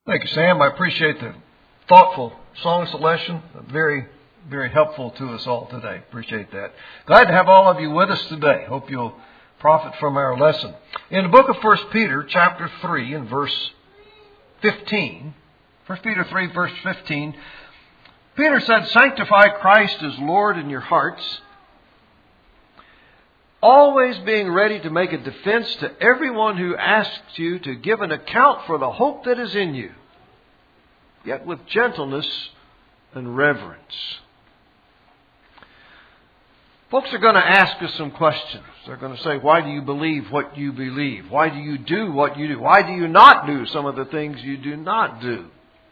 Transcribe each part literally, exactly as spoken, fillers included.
Thank you, Sam. I appreciate the thoughtful song selection. Very, very helpful to us all today. Appreciate that. Glad to have all of you with us today. Hope you'll profit from our lesson. In the book of First Peter, chapter three, and verse fifteen, First Peter three, verse fifteen, Peter said, "Sanctify Christ as Lord in your hearts, always being ready to make a defense to everyone who asks you to give an account for the hope that is in you, yet with gentleness and reverence." Folks are going to ask us some questions. They're going to say, why do you believe what you believe? Why do you do what you do? Why do you not do some of the things you do not do?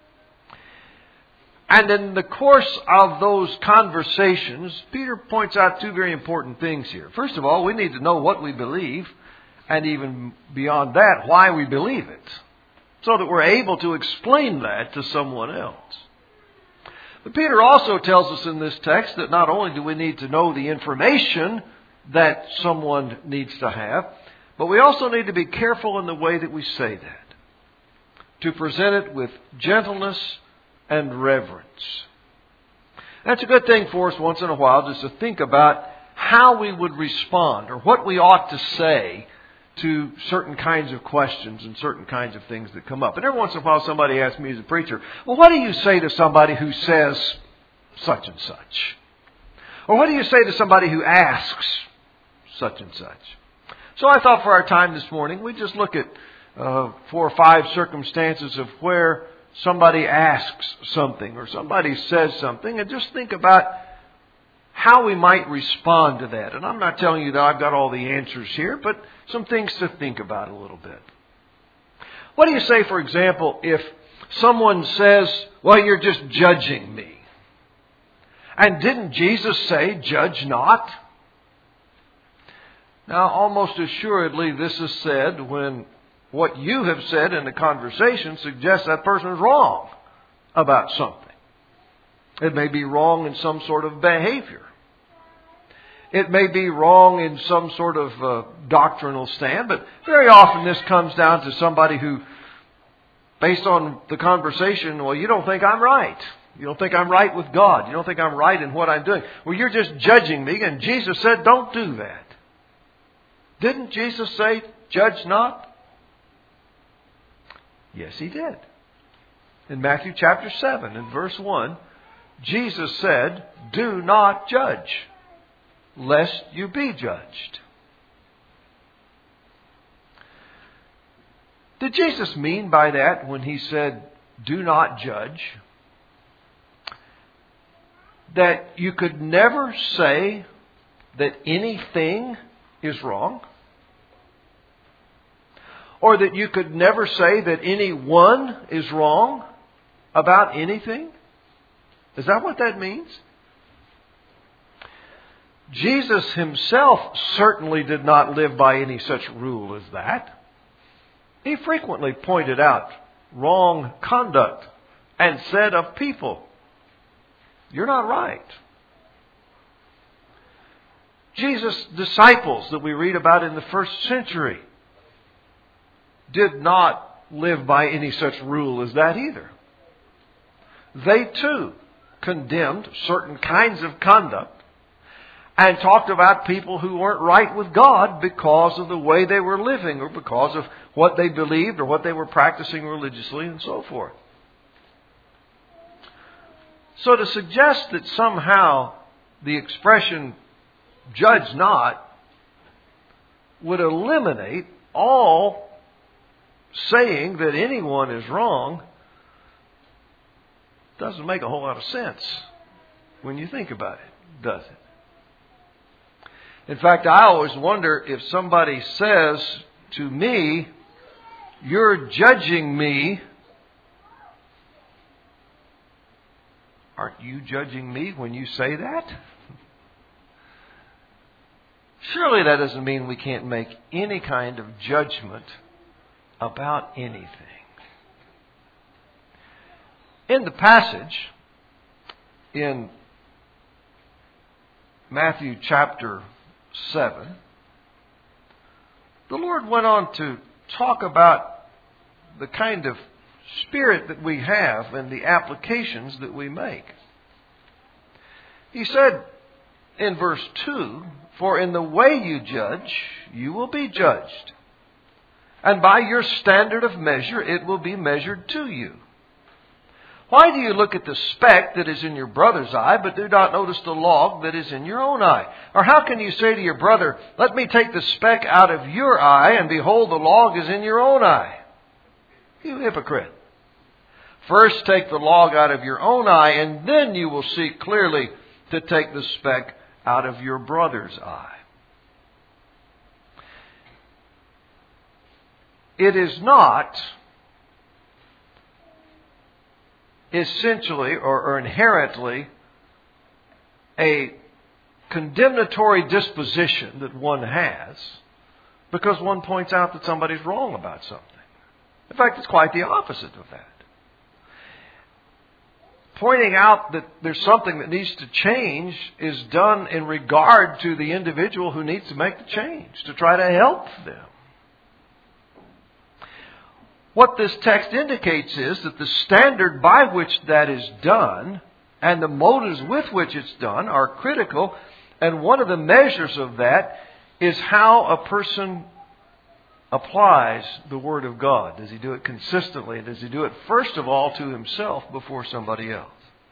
And in the course of those conversations, Peter points out two very important things here. First of all, we need to know what we believe, and even beyond that, why we believe it, so that we're able to explain that to someone else. But Peter also tells us in this text that not only do we need to know the information that someone needs to have, but we also need to be careful in the way that we say that, to present it with gentleness and reverence. That's a good thing for us once in a while, just to think about how we would respond or what we ought to say to certain kinds of questions and certain kinds of things that come up. And every once in a while somebody asks me as a preacher, well, what do you say to somebody who says such and such? Or what do you say to somebody who asks such and such? So I thought for our time this morning, we'd just look at uh, four or five circumstances of where somebody asks something or somebody says something, and just think about how we might respond to that. And I'm not telling you that I've got all the answers here, but some things to think about a little bit. What do you say, for example, if someone says, well, you're just judging me? And didn't Jesus say, judge not? Now, almost assuredly, this is said when what you have said in the conversation suggests that person is wrong about something. It may be wrong in some sort of behavior. It may be wrong in some sort of uh, doctrinal stand, but very often this comes down to somebody who, based on the conversation, well, you don't think I'm right. You don't think I'm right with God. You don't think I'm right in what I'm doing. Well, you're just judging me, and Jesus said, don't do that. Didn't Jesus say, judge not? Yes, He did. In Matthew chapter seven, in verse one, Jesus said, do not judge, lest you be judged. Did Jesus mean by that when He said, do not judge, that you could never say that anything is wrong? Or that you could never say that anyone is wrong about anything? Is that what that means? Jesus Himself certainly did not live by any such rule as that. He frequently pointed out wrong conduct and said of people, you're not right. Jesus' disciples that we read about in the first century did not live by any such rule as that either. They too condemned certain kinds of conduct and talked about people who weren't right with God because of the way they were living or because of what they believed or what they were practicing religiously and so forth. So to suggest that somehow the expression judge not would eliminate all saying that anyone is wrong doesn't make a whole lot of sense when you think about it, does it? In fact, I always wonder if somebody says to me, you're judging me. Aren't you judging me when you say that? Surely that doesn't mean we can't make any kind of judgment about anything. In the passage in Matthew chapter seven, the Lord went on to talk about the kind of spirit that we have and the applications that we make. He said in verse two, "For in the way you judge, you will be judged. And by your standard of measure, it will be measured to you. Why do you look at the speck that is in your brother's eye, but do not notice the log that is in your own eye? Or how can you say to your brother, 'Let me take the speck out of your eye,' and behold, the log is in your own eye? You hypocrite. First take the log out of your own eye, and then you will see clearly to take the speck out of your brother's eye." It is not essentially or, or inherently a condemnatory disposition that one has because one points out that somebody's wrong about something. In fact, it's quite the opposite of that. Pointing out that there's something that needs to change is done in regard to the individual who needs to make the change, to try to help them. What this text indicates is that the standard by which that is done and the motives with which it's done are critical, and one of the measures of that is how a person applies the Word of God. Does he do it consistently? Does he do it first of all to himself before somebody else?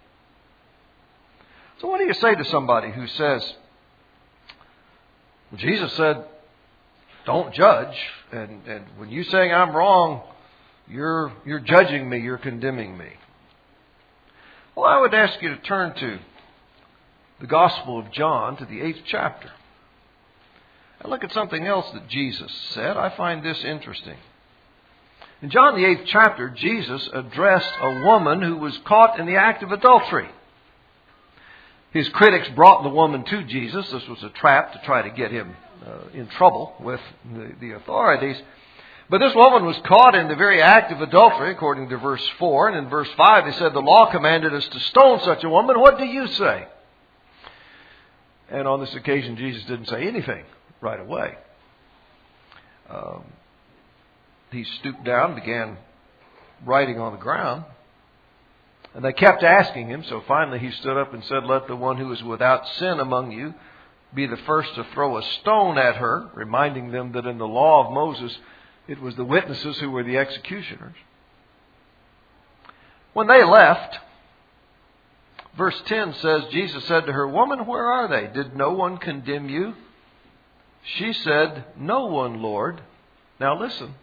So what do you say to somebody who says, well, Jesus said, don't judge, and, and when you're saying I'm wrong, you're, you're judging me, you're condemning me? Well, I would ask you to turn to the Gospel of John, to the eighth chapter. And look at something else that Jesus said. I find this interesting. In John the eighth chapter, Jesus addressed a woman who was caught in the act of adultery. His critics brought the woman to Jesus. This was a trap to try to get him uh, in trouble with the, the authorities. But this woman was caught in the very act of adultery, according to verse four. And in verse five, they said, the law commanded us to stone such a woman. What do you say? And on this occasion, Jesus didn't say anything right away. Um, he stooped down, began writing on the ground. And they kept asking him, so finally he stood up and said, let the one who is without sin among you be the first to throw a stone at her, reminding them that in the law of Moses, it was the witnesses who were the executioners. When they left, verse ten says, Jesus said to her, woman, where are they? Did no one condemn you? She said, no one, Lord. Now listen.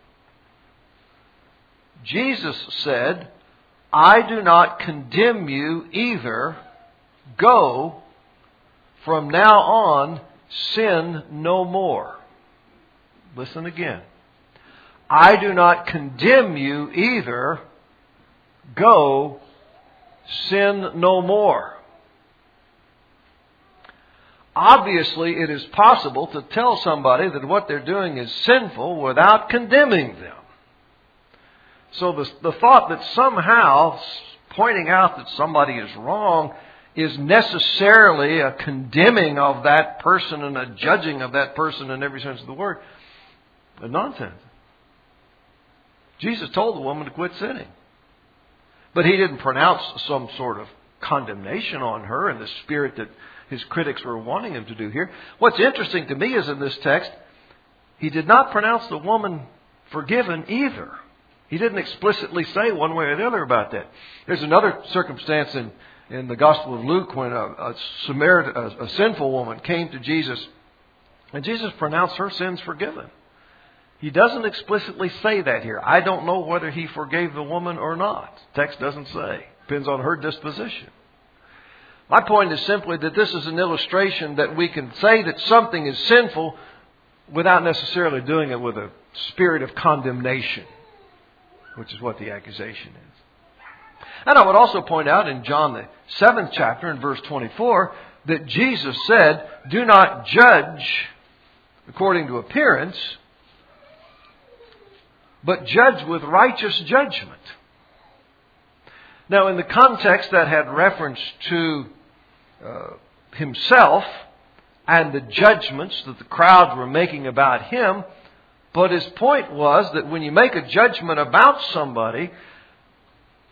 Jesus said, I do not condemn you either. Go, from now on, sin no more. Listen again. I do not condemn you either. Go, sin no more. Obviously, it is possible to tell somebody that what they're doing is sinful without condemning them. So the, the thought that somehow pointing out that somebody is wrong is necessarily a condemning of that person and a judging of that person in every sense of the word is nonsense. Jesus told the woman to quit sinning. But he didn't pronounce some sort of condemnation on her in the spirit that his critics were wanting him to do here. What's interesting to me is in this text, he did not pronounce the woman forgiven either. He didn't explicitly say one way or the other about that. There's another circumstance in, in the Gospel of Luke when a, a, Samaritan, a, a sinful woman came to Jesus, and Jesus pronounced her sins forgiven. He doesn't explicitly say that here. I don't know whether he forgave the woman or not. The text doesn't say. Depends on her disposition. My point is simply that this is an illustration that we can say that something is sinful without necessarily doing it with a spirit of condemnation, which is what the accusation is. And I would also point out in John the seventh chapter in verse twenty-four that Jesus said, do not judge according to appearance, but judge with righteous judgment. Now, in the context that had reference to uh, himself and the judgments that the crowds were making about him, but his point was that when you make a judgment about somebody,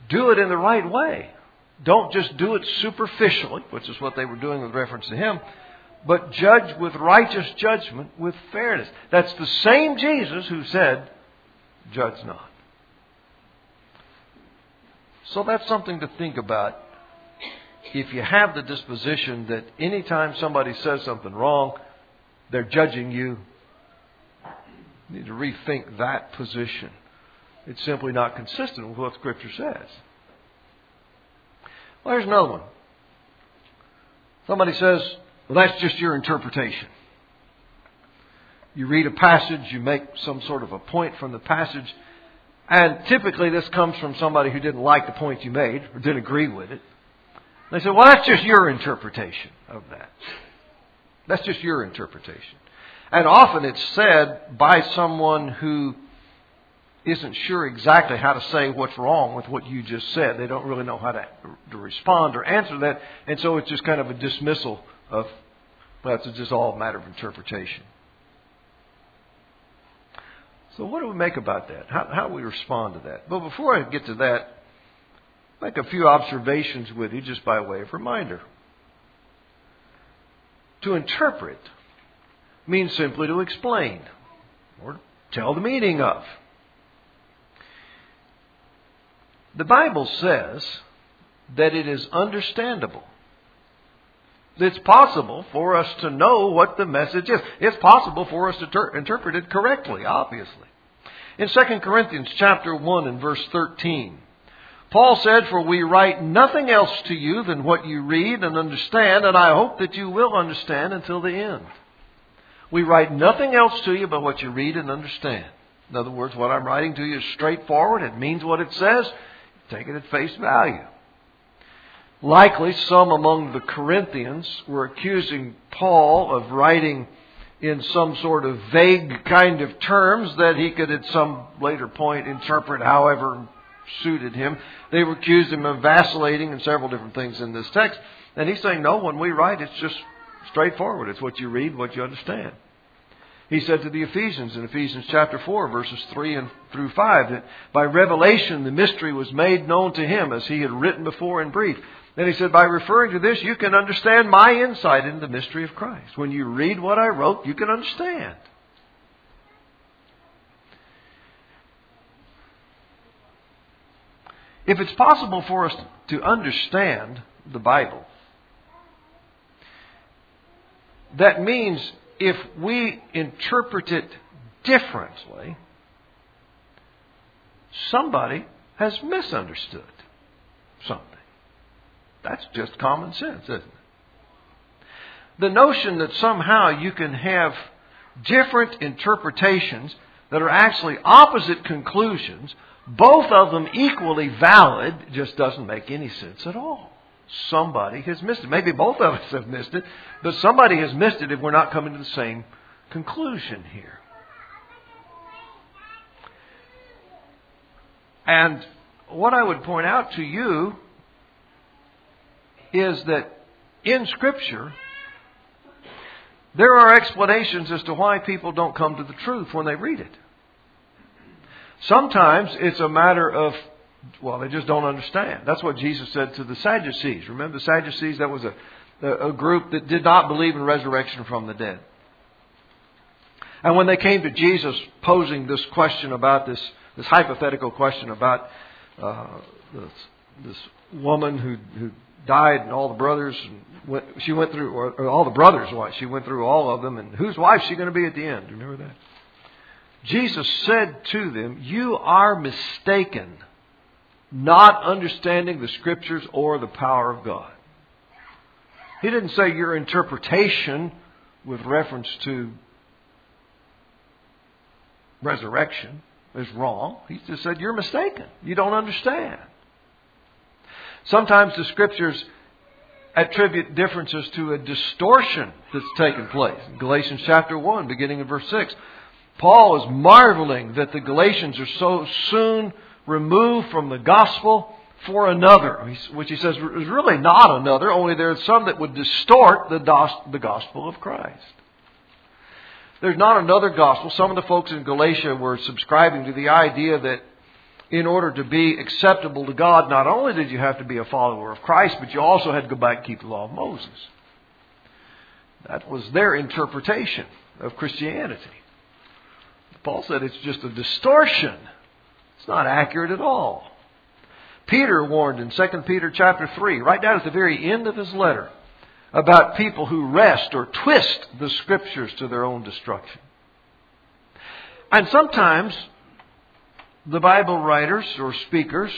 do it in the right way. Don't just do it superficially, which is what they were doing with reference to him, but judge with righteous judgment, with fairness. That's the same Jesus who said, judge not. So that's something to think about. If you have the disposition that anytime somebody says something wrong, they're judging you, you need to rethink that position. It's simply not consistent with what Scripture says. Well, here's another one. Somebody says, well, that's just your interpretation. You read a passage, you make some sort of a point from the passage, and typically this comes from somebody who didn't like the point you made or didn't agree with it. They say, well, that's just your interpretation of that. That's just your interpretation. And often it's said by someone who isn't sure exactly how to say what's wrong with what you just said. They don't really know how to, to respond or answer that. And so it's just kind of a dismissal of, well, it's just all a matter of interpretation. So what do we make about that? How, how do we respond to that? But before I get to that, make a few observations with you just by way of reminder. To interpret means simply to explain or tell the meaning of. The Bible says that it is understandable. It's possible for us to know what the message is. It's possible for us to ter- interpret it correctly, obviously. In Second Corinthians chapter one and verse thirteen, Paul said, for we write nothing else to you than what you read and understand, and I hope that you will understand until the end. We write nothing else to you but what you read and understand. In other words, what I'm writing to you is straightforward. It means what it says. Take it at face value. Likely, some among the Corinthians were accusing Paul of writing in some sort of vague kind of terms that he could at some later point interpret however suited him. They were accused him of vacillating in several different things in this text. And he's saying, no, when we write, it's just straightforward. It's what you read, what you understand. He said to the Ephesians in Ephesians chapter four, verses three and through five, that by revelation the mystery was made known to him as he had written before in brief. Then he said, by referring to this, you can understand my insight into the mystery of Christ. When you read what I wrote, you can understand. If it's possible for us to understand the Bible, that means if we interpret it differently, somebody has misunderstood something. That's just common sense, isn't it? The notion that somehow you can have different interpretations that are actually opposite conclusions, both of them equally valid, just doesn't make any sense at all. Somebody has missed it. Maybe both of us have missed it, but somebody has missed it if we're not coming to the same conclusion here. And what I would point out to you is that in Scripture, there are explanations as to why people don't come to the truth when they read it. Sometimes it's a matter of, well, they just don't understand. That's what Jesus said to the Sadducees. Remember the Sadducees? That was a, a group that did not believe in resurrection from the dead. And when they came to Jesus posing this question about this, this hypothetical question about uh, this, this woman who, who died and all the brothers, and went, she went through, or, or all the brothers' wives, she went through all of them, and whose wife is she going to be at the end? Remember that? Jesus said to them, you are mistaken, not understanding the Scriptures or the power of God. He didn't say your interpretation with reference to resurrection is wrong. He just said you're mistaken. You don't understand. Sometimes the Scriptures attribute differences to a distortion that's taken place. In Galatians chapter one, beginning in verse six, Paul is marveling that the Galatians are so soon removed from the gospel for another, which he says is really not another, only there are some that would distort the gospel of Christ. There's not another gospel. Some of the folks in Galatia were subscribing to the idea that in order to be acceptable to God, not only did you have to be a follower of Christ, but you also had to go back and keep the law of Moses. That was their interpretation of Christianity. Paul said it's just a distortion. It's not accurate at all. Peter warned in Second Peter chapter three, right down at the very end of his letter, about people who wrest or twist the Scriptures to their own destruction. And sometimes the Bible writers or speakers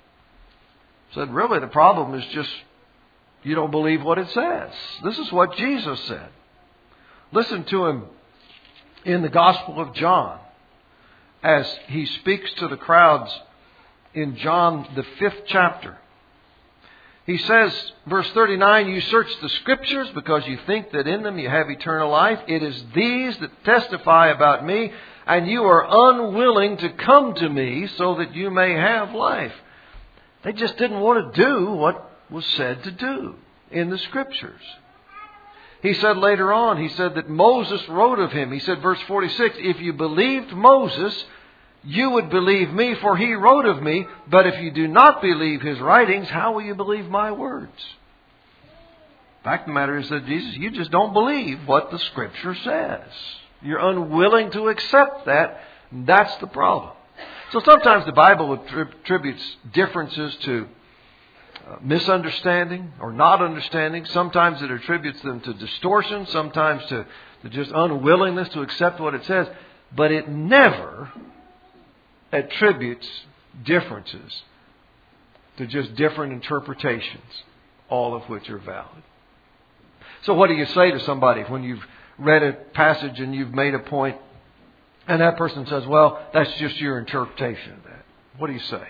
said, really, the problem is just you don't believe what it says. This is what Jesus said. Listen to him in the Gospel of John as he speaks to the crowds in John, the fifth chapter. He says, verse thirty-nine, you search the Scriptures because you think that in them you have eternal life. It is these that testify about me, and you are unwilling to come to me so that you may have life. They just didn't want to do what was said to do in the Scriptures. He said later on, he said that Moses wrote of him. He said, verse forty-six, if you believed Moses, you would believe me, for he wrote of me. But if you do not believe his writings, how will you believe my words? The fact of the matter is that Jesus, you just don't believe what the Scripture says. You're unwilling to accept that. That's the problem. So sometimes the Bible attributes differences to uh, misunderstanding or not understanding. Sometimes it attributes them to distortion. Sometimes to, to just unwillingness to accept what it says. But it never attributes differences to just different interpretations, all of which are valid. So what do you say to somebody when you've read a passage and you've made a point and that person says, well, that's just your interpretation of that? What do you say?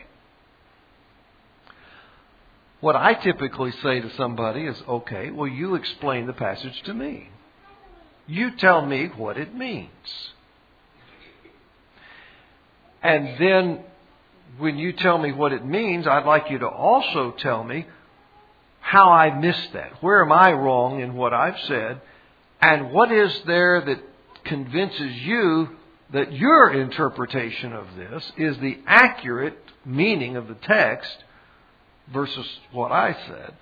What I typically say to somebody is, okay, well, you explain the passage to me. You tell me what it means. And then when you tell me what it means, I'd like you to also tell me how I missed that. Where am I wrong in what I've said? And what is there that convinces you that your interpretation of this is the accurate meaning of the text versus what I said?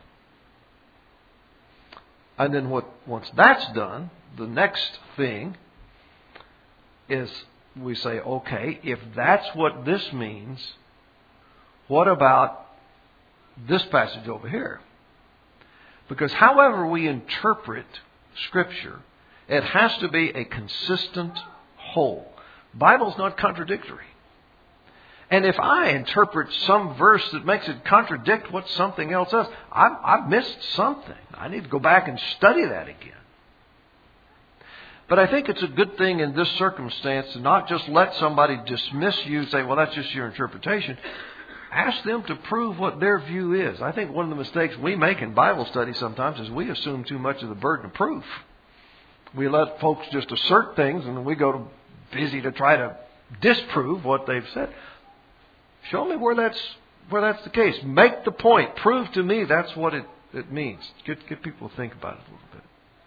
And then what, once that's done, the next thing is we say, okay, if that's what this means, what about this passage over here? Because however we interpret Scripture, it has to be a consistent whole. The Bible's not contradictory. And if I interpret some verse that makes it contradict what something else says, I've, I've missed something. I need to go back and study that again. But I think it's a good thing in this circumstance to not just let somebody dismiss you and say, well, that's just your interpretation. Ask them to prove what their view is. I think one of the mistakes we make in Bible study sometimes is we assume too much of the burden of proof. We let folks just assert things and we go to busy to try to disprove what they've said. Show me where that's where that's the case. Make the point. Prove to me that's what it, it means. Get, get people to think about it a little bit.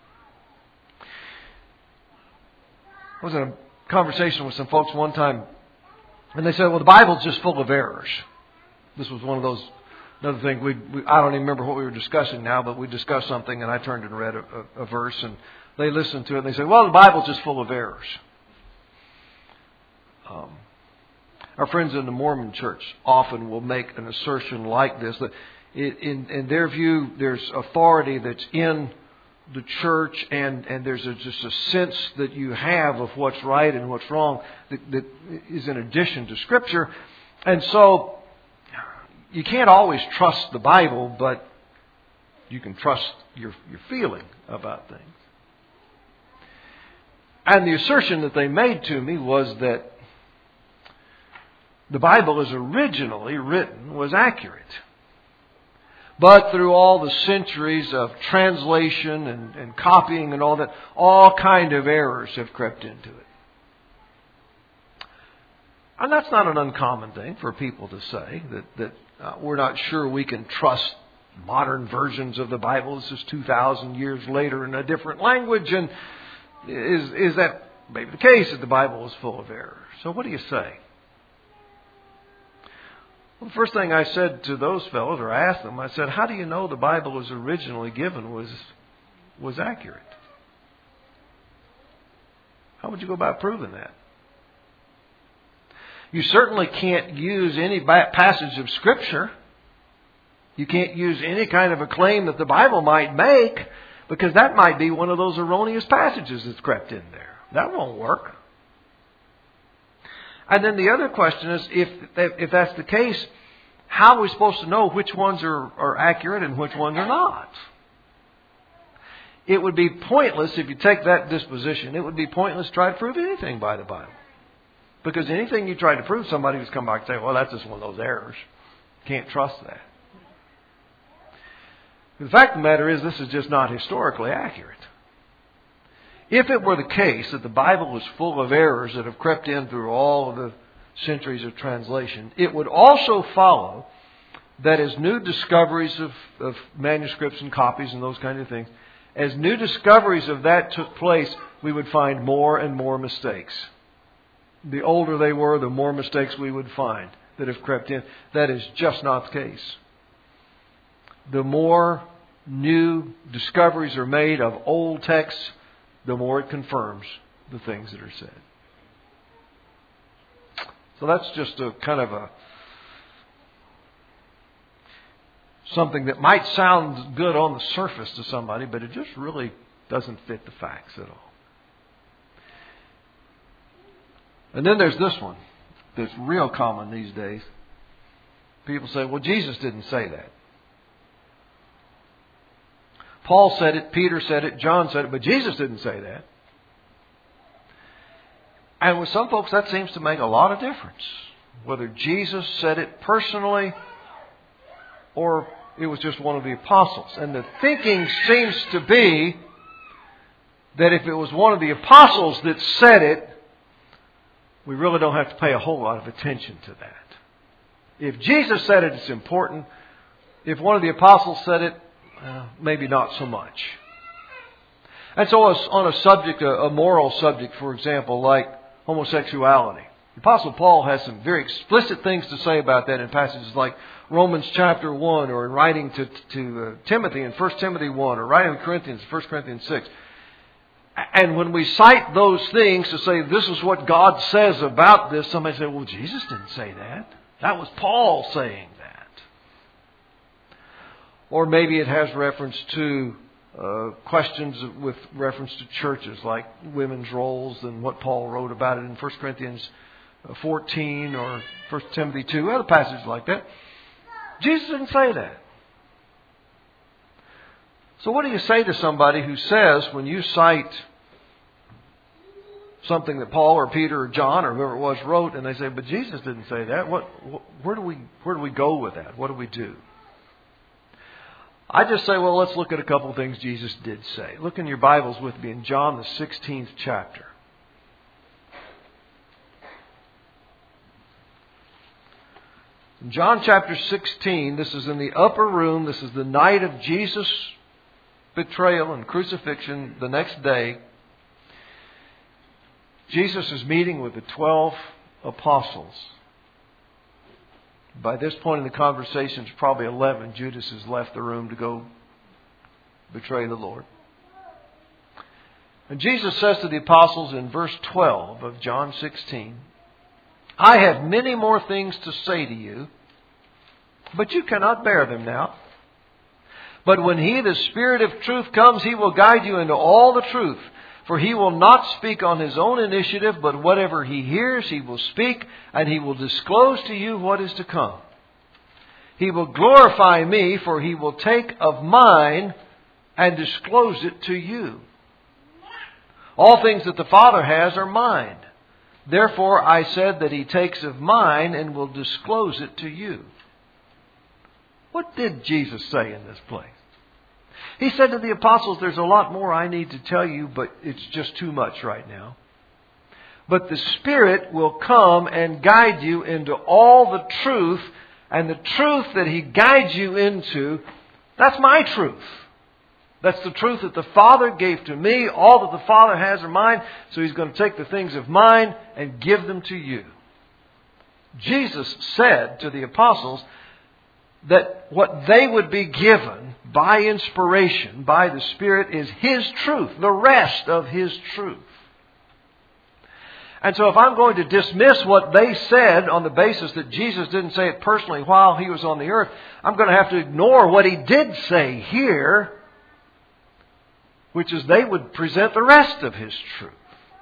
I was in a conversation with some folks one time, and they said, well, the Bible's just full of errors. This was one of those, another thing, we, we I don't even remember what we were discussing now, but we discussed something, and I turned and read a, a, a verse, and they listened to it, and they said, well, the Bible's just full of errors. Um, our friends in the Mormon Church often will make an assertion like this, that in, in their view, there's authority that's in the church, and, and there's a, just a sense that you have of what's right and what's wrong that, that is in addition to Scripture. And so you can't always trust the Bible, but you can trust your, your feeling about things. And the assertion that they made to me was that the Bible as originally written was accurate. But through all the centuries of translation and, and copying and all that, all kind of errors have crept into it. And that's not an uncommon thing for people to say, that, that uh, we're not sure we can trust modern versions of the Bible. This is two thousand years later in a different language. And is, is that maybe the case that the Bible is full of errors? So what do you say? Well, the first thing I said to those fellows, or I asked them, I said, how do you know the Bible was originally given was was accurate? How would you go about proving that? You certainly can't use any passage of Scripture. You can't use any kind of a claim that the Bible might make, because that might be one of those erroneous passages that's crept in there. That won't work. And then the other question is, if if that's the case, how are we supposed to know which ones are, are accurate and which ones are not? It would be pointless if you take that disposition. It would be pointless to try to prove anything by the Bible. Because anything you try to prove, somebody would come back and say, well, that's just one of those errors. Can't trust that. The fact of the matter is, this is just not historically accurate. If it were the case that the Bible was full of errors that have crept in through all of the centuries of translation, it would also follow that as new discoveries of, of manuscripts and copies and those kind of things, as new discoveries of that took place, we would find more and more mistakes. The older they were, the more mistakes we would find that have crept in. That is just not the case. The more new discoveries are made of old texts, the more it confirms the things that are said. So that's just a kind of a something that might sound good on the surface to somebody, but it just really doesn't fit the facts at all. And then there's this one that's real common these days. People say, well, Jesus didn't say that. Paul said it, Peter said it, John said it, but Jesus didn't say that. And with some folks, that seems to make a lot of difference. Whether Jesus said it personally or it was just one of the apostles. And the thinking seems to be that if it was one of the apostles that said it, we really don't have to pay a whole lot of attention to that. If Jesus said it, it's important. If one of the apostles said it, uh, maybe not so much. And so on a subject, a moral subject, for example, like homosexuality, the Apostle Paul has some very explicit things to say about that in passages like Romans chapter one, or in writing to, to uh, Timothy in First Timothy one, or writing to Corinthians, First Corinthians six. And when we cite those things to say this is what God says about this, somebody say, well, Jesus didn't say that. That was Paul saying that. Or maybe it has reference to uh, questions with reference to churches, like women's roles and what Paul wrote about it in First Corinthians fourteen or First Timothy two, other passages like that. Jesus didn't say that. So what do you say to somebody who says, when you cite something that Paul or Peter or John or whoever it was wrote, and they say, but Jesus didn't say that, what, where do we, where do we go with that? What do we do? I just say, well, let's look at a couple of things Jesus did say. Look in your Bibles with me in John the sixteenth chapter. In John chapter sixteen, this is in the upper room. This is the night of Jesus' betrayal and crucifixion the next day. Jesus is meeting with the twelve apostles. By this point in the conversation, it's probably eleven. Judas has left the room to go betray the Lord. And Jesus says to the apostles in verse twelve of John sixteen, I have many more things to say to you, but you cannot bear them now. But when He, the Spirit of truth, comes, He will guide you into all the truth. For He will not speak on His own initiative, but whatever He hears, He will speak, and He will disclose to you what is to come. He will glorify Me, for He will take of mine and disclose it to you. All things that the Father has are mine. Therefore I said that He takes of mine and will disclose it to you. What did Jesus say in this place? He said to the apostles, there's a lot more I need to tell you, but it's just too much right now. But the Spirit will come and guide you into all the truth, and the truth that He guides you into, that's my truth. That's the truth that the Father gave to me. All that the Father has are mine. So He's going to take the things of mine and give them to you. Jesus said to the apostles that what they would be given by inspiration, by the Spirit, is His truth, the rest of His truth. And so if I'm going to dismiss what they said on the basis that Jesus didn't say it personally while He was on the earth, I'm going to have to ignore what He did say here, which is they would present the rest of His truth.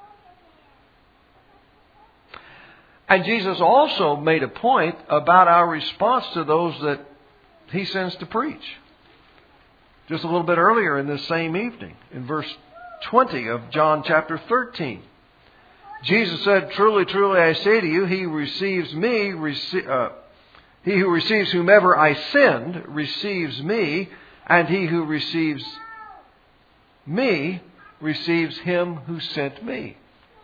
And Jesus also made a point about our response to those that He sends to preach. Just a little bit earlier in this same evening, in verse twenty of John chapter thirteen. Jesus said, "Truly, truly, I say to you, he who receives me, rece- uh, he who receives whomever I send, receives me, and he who receives me, receives him who sent me."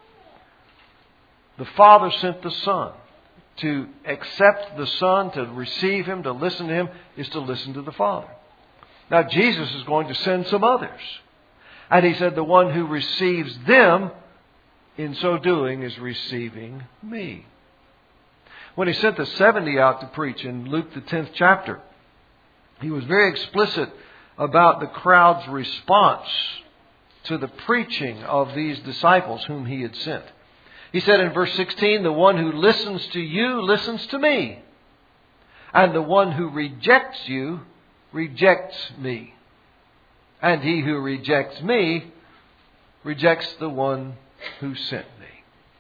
The Father sent the Son. To accept the Son, to receive Him, to listen to Him, is to listen to the Father. Now, Jesus is going to send some others. And He said, the one who receives them, in so doing, is receiving me. When He sent the seventy out to preach in Luke the tenth chapter, He was very explicit about the crowd's response to the preaching of these disciples whom He had sent. He said in verse sixteen, "The one who listens to you listens to me. And the one who rejects you rejects me. And he who rejects me rejects the one who sent me."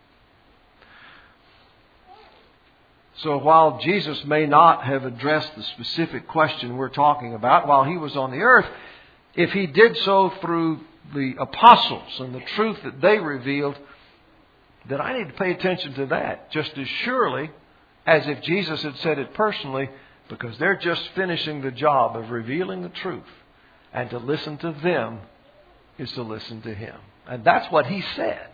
So while Jesus may not have addressed the specific question we're talking about while He was on the earth, if He did so through the apostles and the truth that they revealed, then I need to pay attention to that just as surely as if Jesus had said it personally, because they're just finishing the job of revealing the truth. And to listen to them is to listen to Him. And that's what He said.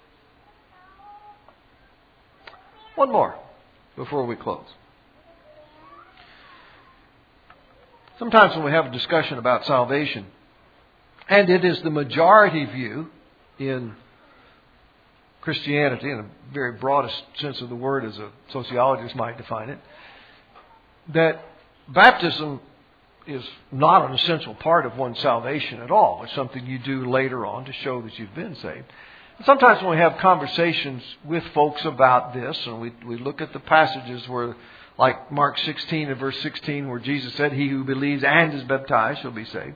One more before we close. Sometimes when we have a discussion about salvation, and it is the majority view in Christianity, in the very broadest sense of the word as a sociologist might define it, that baptism is not an essential part of one's salvation at all. It's something you do later on to show that you've been saved. And sometimes when we have conversations with folks about this, and we, we look at the passages where, like Mark sixteen and verse sixteen, where Jesus said, "He who believes and is baptized shall be saved."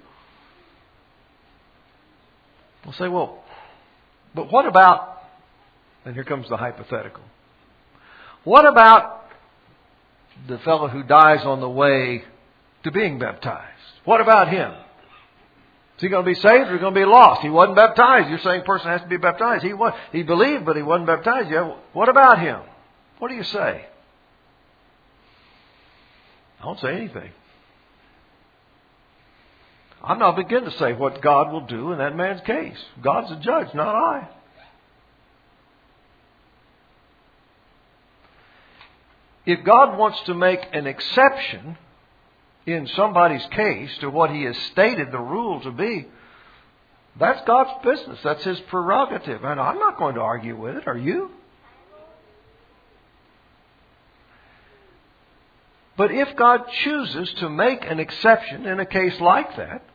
We'll say, well, but what about, and here comes the hypothetical. What about the fellow who dies on the way to being baptized? What about him? Is he going to be saved or is he going to be lost? He wasn't baptized. You're saying a person has to be baptized. He was, he believed, but he wasn't baptized yet. What about him? What do you say? I don't say anything. I'm not beginning to say what God will do in that man's case. God's the judge, not I. If God wants to make an exception in somebody's case to what He has stated the rule to be, that's God's business. That's His prerogative. And I'm not going to argue with it. Are you? But if God chooses to make an exception in a case like that,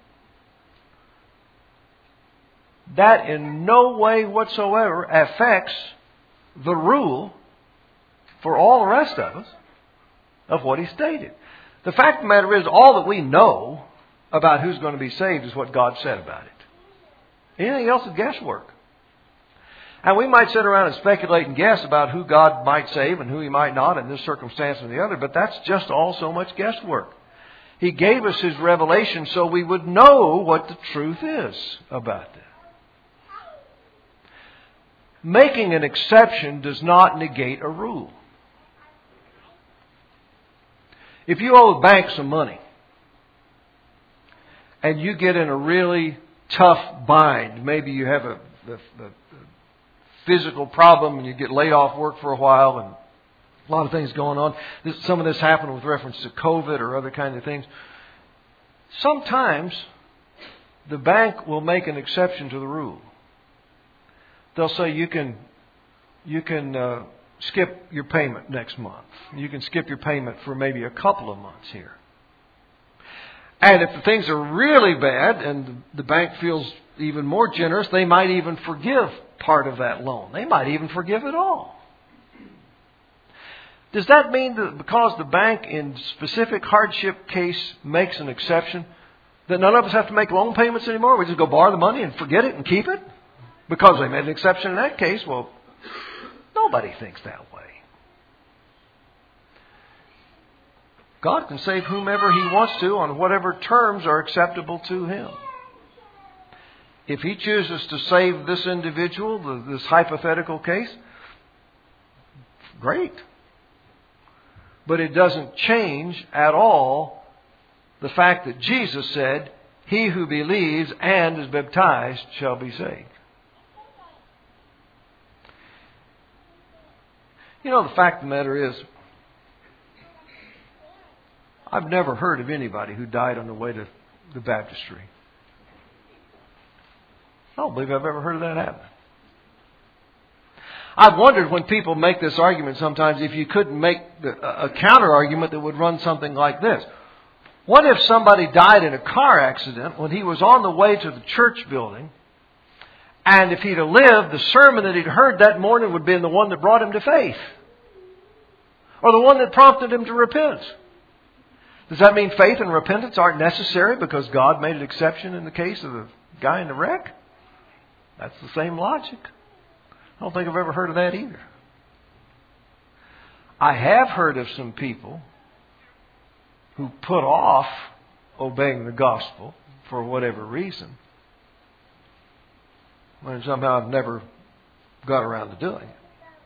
that in no way whatsoever affects the rule for all the rest of us of what He stated. The fact of the matter is, all that we know about who's going to be saved is what God said about it. Anything else is guesswork. And we might sit around and speculate and guess about who God might save and who He might not in this circumstance or the other, but that's just all so much guesswork. He gave us His revelation so we would know what the truth is about that. Making an exception does not negate a rule. If you owe the bank some money and you get in a really tough bind, maybe you have a, a, a physical problem and you get laid off work for a while and a lot of things going on. This, some of this happened with reference to COVID or other kinds of things. Sometimes the bank will make an exception to the rule. They'll say you can you can uh, skip your payment next month. You can skip your payment for maybe a couple of months here. And if the things are really bad and the bank feels even more generous, they might even forgive part of that loan. They might even forgive it all. Does that mean that because the bank in specific hardship case makes an exception, that none of us have to make loan payments anymore? We just go borrow the money and forget it and keep it? Because they made an exception in that case? Well, nobody thinks that way. God can save whomever He wants to on whatever terms are acceptable to Him. If He chooses to save this individual, this hypothetical case, great. But it doesn't change at all the fact that Jesus said, "He who believes and is baptized shall be saved." You know, the fact of the matter is, I've never heard of anybody who died on the way to the baptistry. I don't believe I've ever heard of that happen. I've wondered when people make this argument sometimes if you couldn't make a counter argument that would run something like this. What if somebody died in a car accident when he was on the way to the church building, and if he'd have lived, the sermon that he'd heard that morning would have been the one that brought him to faith, or the one that prompted him to repent? Does that mean faith and repentance aren't necessary because God made an exception in the case of the guy in the wreck? That's the same logic. I don't think I've ever heard of that either. I have heard of some people who put off obeying the gospel for whatever reason, when somehow I've never got around to doing it.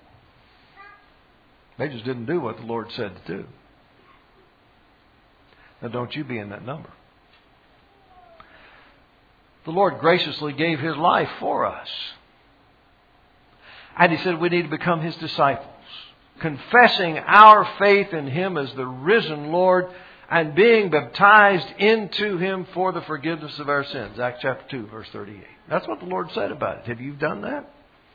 They just didn't do what the Lord said to do. Now, don't you be in that number. The Lord graciously gave His life for us. And He said we need to become His disciples, confessing our faith in Him as the risen Lord and being baptized into Him for the forgiveness of our sins. Acts chapter two, verse thirty-eight. That's what the Lord said about it. Have you done that?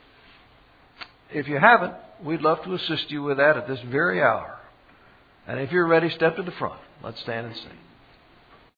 If you haven't, we'd love to assist you with that at this very hour. And if you're ready, step to the front. Let's stand and sing.